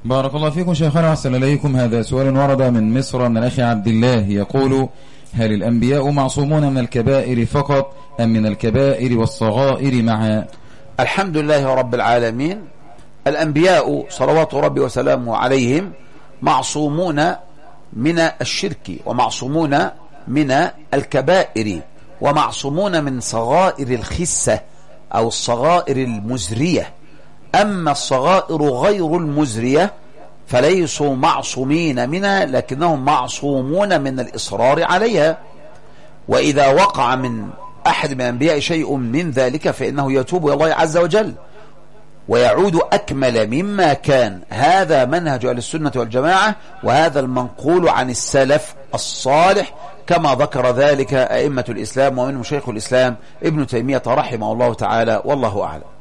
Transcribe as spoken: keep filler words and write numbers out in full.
بارك الله فيكم شيخنا وأحسن إليكم. هذا سؤال ورد من مصر من الأخ عبد الله يقول: هل الأنبياء معصومون من الكبائر فقط أم من الكبائر والصغائر معا؟ الحمد لله رب العالمين. الأنبياء صلوات ربي وسلامه عليهم معصومون من الشرك، ومعصومون من الكبائر، ومعصومون من صغائر الخسة أو الصغائر المزرية. أما الصغائر غير المزرية فليسوا معصومين منها، لكنهم معصومون من الإصرار عليها. وإذا وقع من أحد من الأنبياء شيء من ذلك فإنه يتوب إلى الله عز وجل ويعود أكمل مما كان. هذا منهج أهل السنة والجماعة، وهذا المنقول عن السلف الصالح كما ذكر ذلك أئمة الإسلام، ومنهم شيخ الإسلام ابن تيمية رحمه الله تعالى، والله أعلم.